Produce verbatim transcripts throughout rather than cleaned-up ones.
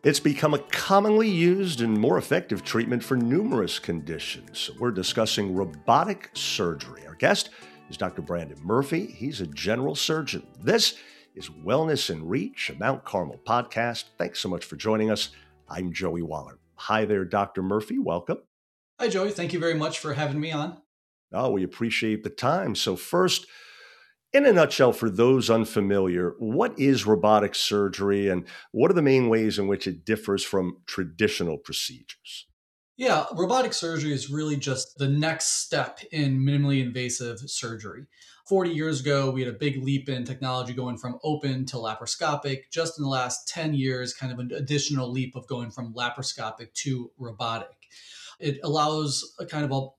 It's become a commonly used and more effective treatment for numerous conditions. We're discussing robotic surgery. Our guest is Doctor Brandon Murphy. He's a general surgeon. This is Wellness in Reach, a Mount Carmel podcast. Thanks so much for joining us. I'm Joey Waller. Hi there, Doctor Murphy. Welcome. Hi, Joey. Thank you very much for having me on. Oh, we appreciate the time. So first, in a nutshell, for those unfamiliar, what is robotic surgery and what are the main ways in which it differs from traditional procedures? Yeah, robotic surgery is really just the next step in minimally invasive surgery. forty years ago, we had a big leap in technology going from open to laparoscopic. Just in the last ten years, kind of an additional leap of going from laparoscopic to robotic. It allows a kind of a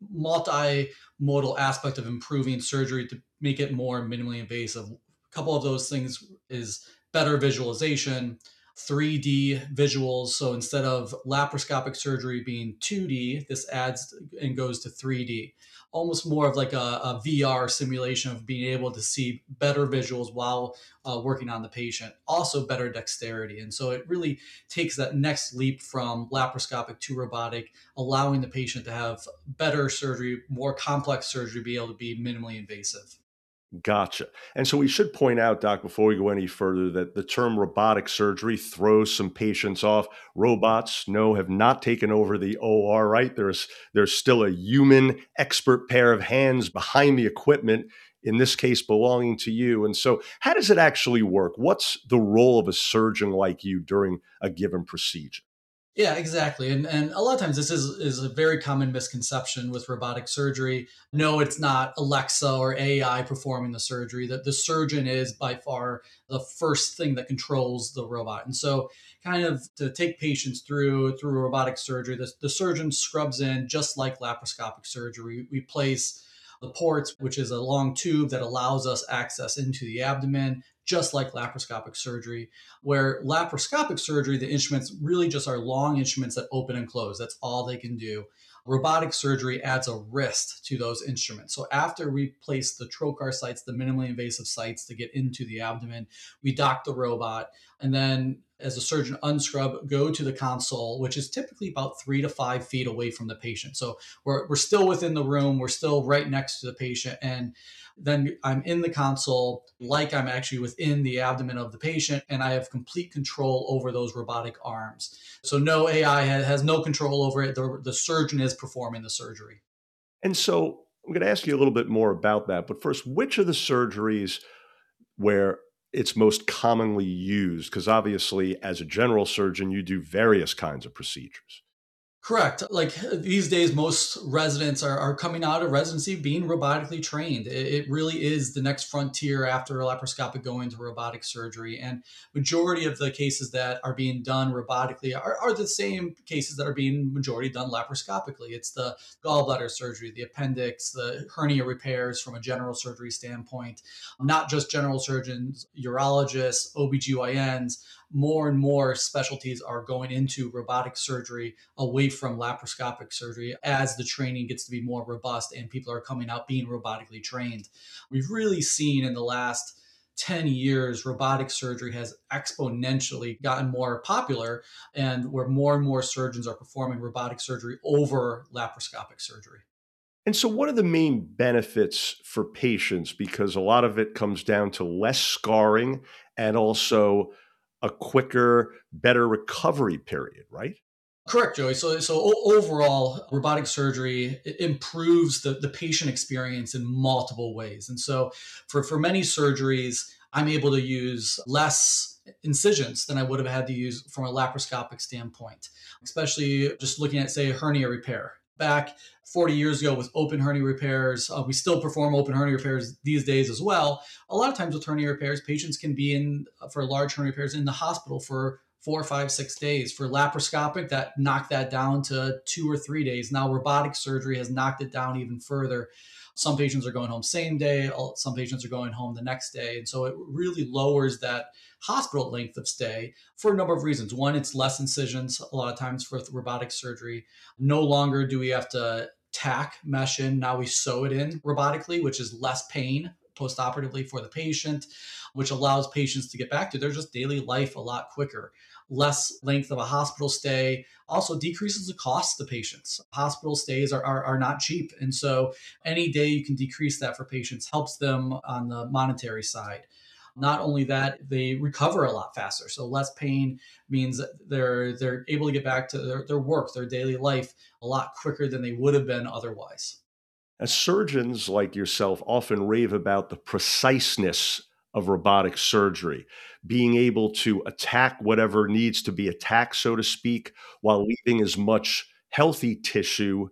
multimodal aspect of improving surgery to make it more minimally invasive. A couple of those things is better visualization, three D visuals. So instead of laparoscopic surgery being two D, this adds and goes to three D. Almost more of like a, a V R simulation of being able to see better visuals while uh, working on the patient. Also better dexterity. And so it really takes that next leap from laparoscopic to robotic, allowing the patient to have better surgery, more complex surgery, be able to be minimally invasive. Gotcha. And so we should point out, Doc, before we go any further, that the term robotic surgery throws some patients off. Robots, no, have not taken over the O R, right? There's there's still a human expert pair of hands behind the equipment, in this case belonging to you. And so how does it actually work? What's the role of a surgeon like you during a given procedure? Yeah, exactly. And and a lot of times this is is a very common misconception with robotic surgery. No, it's not Alexa or A I performing the surgery. That the surgeon is by far the first thing that controls the robot. And so kind of to take patients through through robotic surgery, the, the surgeon scrubs in just like laparoscopic surgery. We place the ports, which is a long tube that allows us access into the abdomen, just like laparoscopic surgery. Where laparoscopic surgery, the instruments really just are long instruments that open and close. That's all they can do. Robotic surgery adds a wrist to those instruments. So after we place the trocar sites, the minimally invasive sites to get into the abdomen, we dock the robot. And then as a surgeon unscrub, go to the console, which is typically about three to five feet away from the patient. So we're, we're still within the room. We're still right next to the patient. And then I'm in the console like I'm actually within the abdomen of the patient, and I have complete control over those robotic arms. So no A I has no control over it. The, the surgeon is performing the surgery. And so I'm going to ask you a little bit more about that. But first, which are the surgeries where it's most commonly used? Because obviously, as a general surgeon, you do various kinds of procedures. Correct. Like these days, most residents are, are coming out of residency being robotically trained. It, it really is the next frontier after laparoscopic going to robotic surgery. And majority of the cases that are being done robotically are, are the same cases that are being majority done laparoscopically. It's the gallbladder surgery, the appendix, the hernia repairs from a general surgery standpoint, not just general surgeons, urologists, O B G Y Ns. More and more specialties are going into robotic surgery away from laparoscopic surgery as the training gets to be more robust and people are coming out being robotically trained. We've really seen in the last ten years, robotic surgery has exponentially gotten more popular, and where more and more surgeons are performing robotic surgery over laparoscopic surgery. And so, what are the main benefits for patients? Because a lot of it comes down to less scarring and also a quicker, better recovery period, right? Correct, Joey. So, so o- overall, robotic surgery it improves the, the patient experience in multiple ways. And so, for, for many surgeries, I'm able to use less incisions than I would have had to use from a laparoscopic standpoint, especially just looking at, say, hernia repair. Back forty years ago with open hernia repairs, uh, we still perform open hernia repairs these days as well. A lot of times with hernia repairs, patients can be in for large hernia repairs in the hospital for four, five, six days. For laparoscopic, that knocked that down to two or three days. Now robotic surgery has knocked it down even further. Some patients are going home same day. Some patients are going home the next day. And so it really lowers that hospital length of stay for a number of reasons. One, it's less incisions a lot of times for robotic surgery. No longer do we have to tack mesh in. Now we sew it in robotically, which is less pain postoperatively for the patient, which allows patients to get back to their just daily life a lot quicker. Less length of a hospital stay also decreases the cost to patients. Hospital stays are, are, are not cheap. And so any day you can decrease that for patients helps them on the monetary side. Not only that, they recover a lot faster. So less pain means that they're they're able to get back to their, their work, their daily life a lot quicker than they would have been otherwise. As surgeons like yourself often rave about the preciseness of robotic surgery, being able to attack whatever needs to be attacked, so to speak, while leaving as much healthy tissue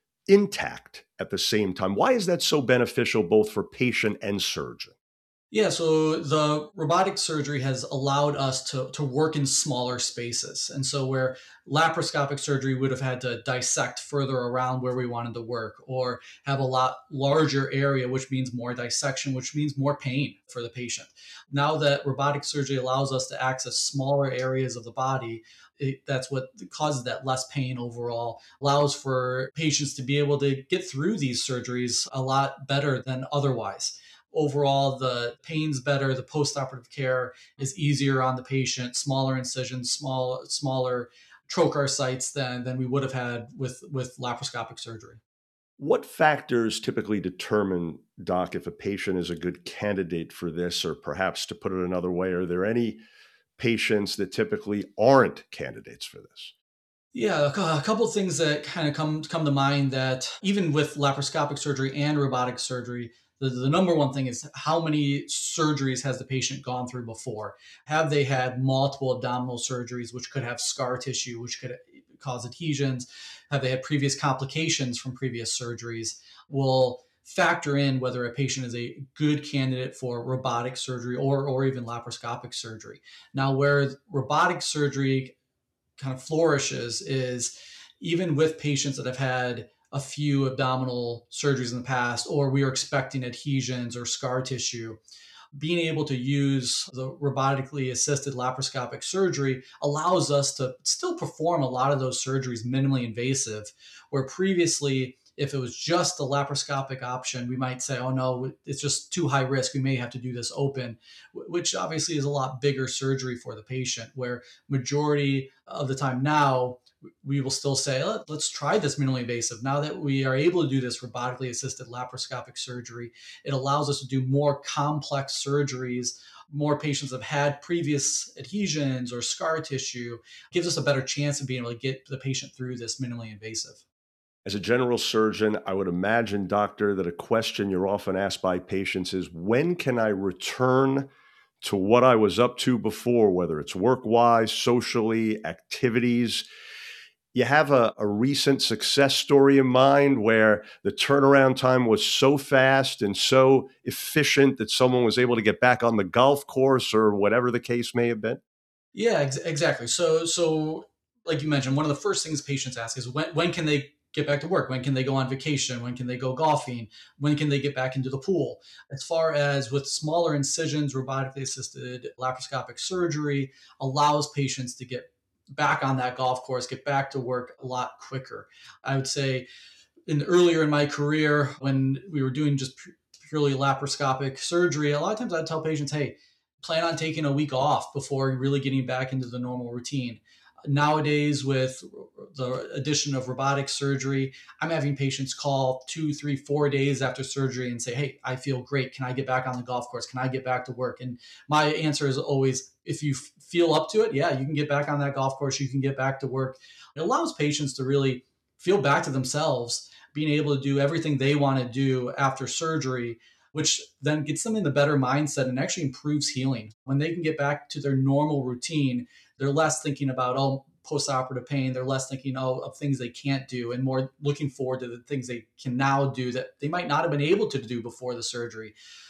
intact at the same time. Why is that so beneficial both for patient and surgeon? Yeah, so the robotic surgery has allowed us to, to work in smaller spaces. And so, where laparoscopic surgery would have had to dissect further around where we wanted to work or have a lot larger area, which means more dissection, which means more pain for the patient. Now that robotic surgery allows us to access smaller areas of the body, it, that's what causes that less pain overall, allows for patients to be able to get through these surgeries a lot better than otherwise. Overall, the pain's better, the postoperative care is easier on the patient, smaller incisions, small, smaller trocar sites than, than we would have had with, with laparoscopic surgery. What factors typically determine, Doc, if a patient is a good candidate for this, or perhaps to put it another way, are there any patients that typically aren't candidates for this? Yeah, a cou- a couple of things that kind of come come to mind that even with laparoscopic surgery and robotic surgery, the, the number one thing is how many surgeries has the patient gone through before? Have they had multiple abdominal surgeries, which could have scar tissue, which could cause adhesions? Have they had previous complications from previous surgeries? Will factor in whether a patient is a good candidate for robotic surgery or, or even laparoscopic surgery. Now, where robotic surgery kind of flourishes is even with patients that have had a few abdominal surgeries in the past, or we are expecting adhesions or scar tissue, being able to use the robotically assisted laparoscopic surgery allows us to still perform a lot of those surgeries minimally invasive, where previously, if it was just a laparoscopic option, we might say, oh no, it's just too high risk. We may have to do this open, which obviously is a lot bigger surgery for the patient, where majority of the time now, we will still say, Let, let's try this minimally invasive. Now that we are able to do this robotically assisted laparoscopic surgery, it allows us to do more complex surgeries. More patients have had previous adhesions or scar tissue, gives us a better chance of being able to get the patient through this minimally invasive. As a general surgeon, I would imagine, doctor, that a question you're often asked by patients is, when can I return to what I was up to before, whether it's work-wise, socially, activities? You have a, a recent success story in mind where the turnaround time was so fast and so efficient that someone was able to get back on the golf course or whatever the case may have been? Yeah, ex- exactly. So, so like you mentioned, one of the first things patients ask is when when can they get back to work? When can they go on vacation? When can they go golfing? When can they get back into the pool? As far as with smaller incisions, robotically assisted laparoscopic surgery allows patients to get back on that golf course, get back to work a lot quicker. I would say in earlier in my career when we were doing just purely laparoscopic surgery, a lot of times I'd tell patients, hey, plan on taking a week off before really getting back into the normal routine. Nowadays, with the addition of robotic surgery, I'm having patients call two, three, four days after surgery and say, hey, I feel great. Can I get back on the golf course? Can I get back to work? And my answer is always, if you f- feel up to it, yeah, you can get back on that golf course. You can get back to work. It allows patients to really feel back to themselves, being able to do everything they want to do after surgery, which then gets them in the better mindset and actually improves healing. When they can get back to their normal routine, they're less thinking about, oh, postoperative pain. They're less thinking, oh, of things they can't do and more looking forward to the things they can now do that they might not have been able to do before the surgery.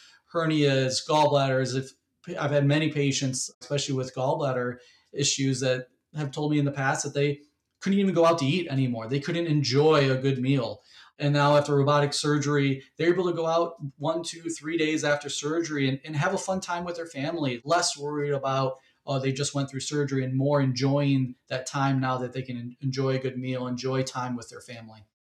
Hernias, gallbladders. If I've had many patients, especially with gallbladder issues, that have told me in the past that they couldn't even go out to eat anymore. They couldn't enjoy a good meal. And now after robotic surgery, they're able to go out one, two, three days after surgery and, and have a fun time with their family, less worried about, oh, they just went through surgery, and more enjoying that time now that they can enjoy a good meal, enjoy time with their family.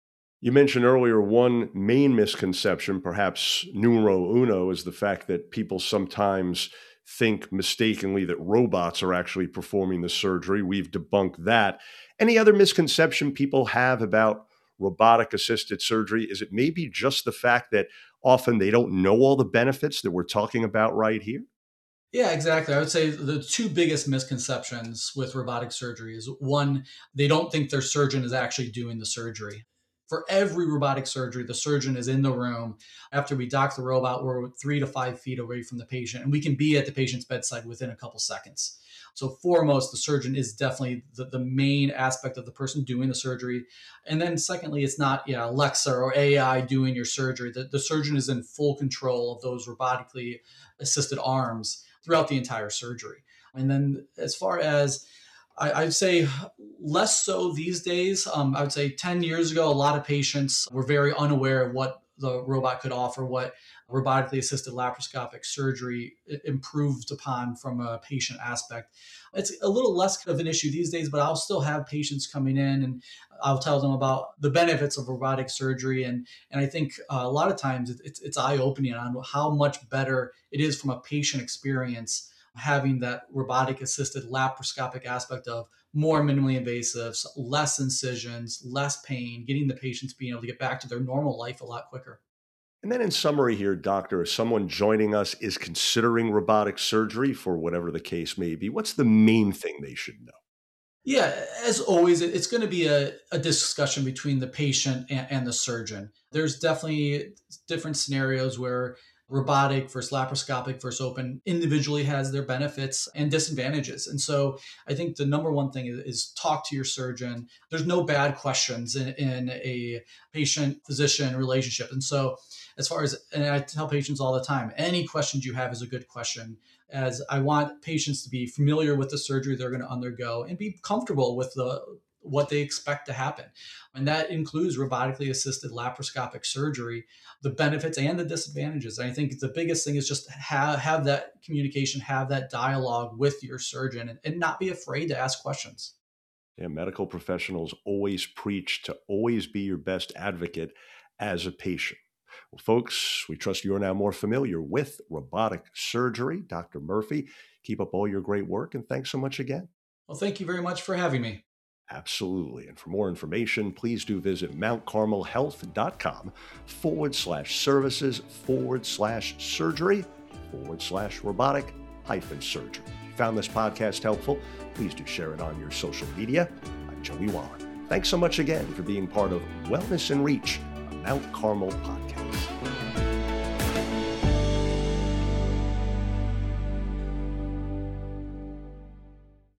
You mentioned earlier one main misconception, perhaps numero uno, is the fact that people sometimes think mistakenly that robots are actually performing the surgery. We've debunked that. Any other misconception people have about robotic assisted surgery? Is it maybe just the fact that often they don't know all the benefits that we're talking about right here? Yeah, exactly. I would say the two biggest misconceptions with robotic surgery is one, they don't think their surgeon is actually doing the surgery. For every robotic surgery, the surgeon is in the room. After we dock the robot, we're three to five feet away from the patient, and we can be at the patient's bedside within a couple seconds. So, foremost, the surgeon is definitely the, the main aspect of the person doing the surgery. And then, secondly, it's not yeah, Alexa or A I doing your surgery. The, the surgeon is in full control of those robotically assisted arms throughout the entire surgery. And then, as far as I, I'd say less so these days. Um, I would say ten years ago, a lot of patients were very unaware of what the robot could offer, what robotically assisted laparoscopic surgery improved upon from a patient aspect. It's a little less of an issue these days, but I'll still have patients coming in and I'll tell them about the benefits of robotic surgery. And, and I think uh, a lot of times it's, it's eye opening on how much better it is from a patient experience having that robotic assisted laparoscopic aspect of more minimally invasives, less incisions, less pain, getting the patients being able to get back to their normal life a lot quicker. And then, in summary, here, doctor, if someone joining us is considering robotic surgery for whatever the case may be, what's the main thing they should know? Yeah, as always, it's going to be a, a discussion between the patient and, and the surgeon. There's definitely different scenarios where robotic versus laparoscopic versus open individually has their benefits and disadvantages. And so I think the number one thing is, is talk to your surgeon. There's no bad questions in, in a patient physician relationship. And so as far as, and I tell patients all the time, any questions you have is a good question, as I want patients to be familiar with the surgery they're going to undergo and be comfortable with the what they expect to happen. And that includes robotically assisted laparoscopic surgery, the benefits and the disadvantages. And I think the biggest thing is just have, have that communication, have that dialogue with your surgeon, and, and not be afraid to ask questions. Yeah, medical professionals always preach to always be your best advocate as a patient. Well, folks, we trust you're now more familiar with robotic surgery. doctor Murphy, keep up all your great work, and thanks so much again. Well, thank you very much for having me. Absolutely. And for more information, please do visit mountcarmelhealth.com forward slash services forward slash surgery forward slash robotic hyphen surgery. If you found this podcast helpful, please do share it on your social media. I'm Joey Wallen. Thanks so much again for being part of Wellness in Reach, a Mount Carmel podcast.